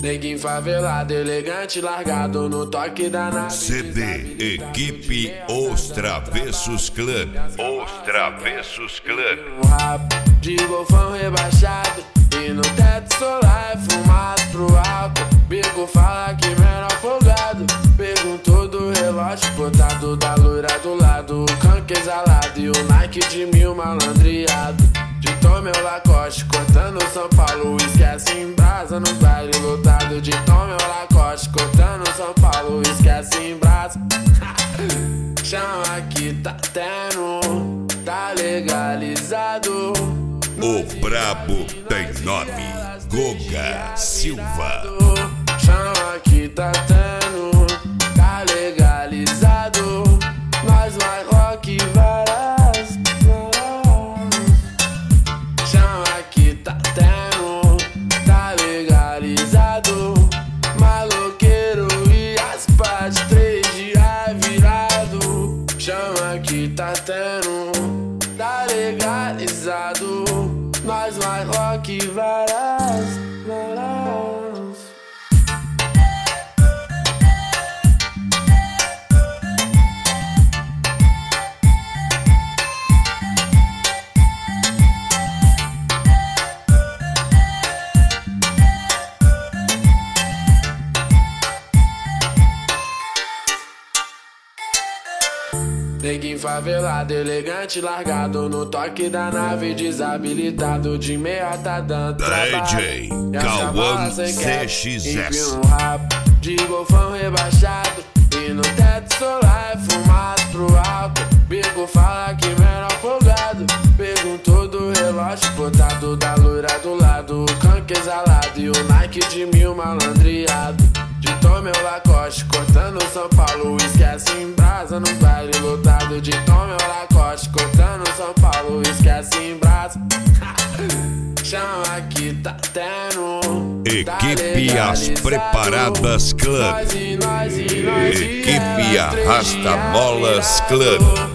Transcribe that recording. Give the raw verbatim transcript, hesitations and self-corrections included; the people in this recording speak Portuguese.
Neguinho favelado, elegante, largado no toque da nave. C D Equipe Os Travessos Club. Os Travessos Club. Um rabo de golfão rebaixado e no teto solar é fumado pro alto. Bico fala que menor folgado, perguntou do relógio botado da loira do lado. O canque exalado e o Nike de mil malandreado. De Tom meu Lacoste, cortando São Paulo, esquece em brasa nos bailes lotado. De Tom meu Lacoste, cortando São Paulo, esquece em brasa. Chama que tá tendo, tá legalizado. O brabo tem nome, Goga Silva. Chama que tá tendo, tá legalizado. Nós vai rock varas, varas. Chama que tá tendo, tá legalizado. Maloqueiro e as pás, três dias virado. Chama que tá tendo, tá legalizado. Nós vai rock varas, varas. Neguinho favelado, elegante, largado no toque da nave, desabilitado de meia tá dando trabalho. D J Cauã C X S. Um rabo de golfão rebaixado e no teto solar é fumado pro alto. Bico fala que menor folgado, perguntou do relógio botado da loira do lado. O canque exalado e o Nike de mil malandreado. De Tom meu Lacoste, cortando São Paulo, esquece em brasa nos bailes lotado. De Tom meu Lacoste, cortando São Paulo, esquece em brasa. Chama que tá tendo, Equipe As Preparadas Club. Nós e nós e nós e Equipe elas, Arrasta três Molas dias Club.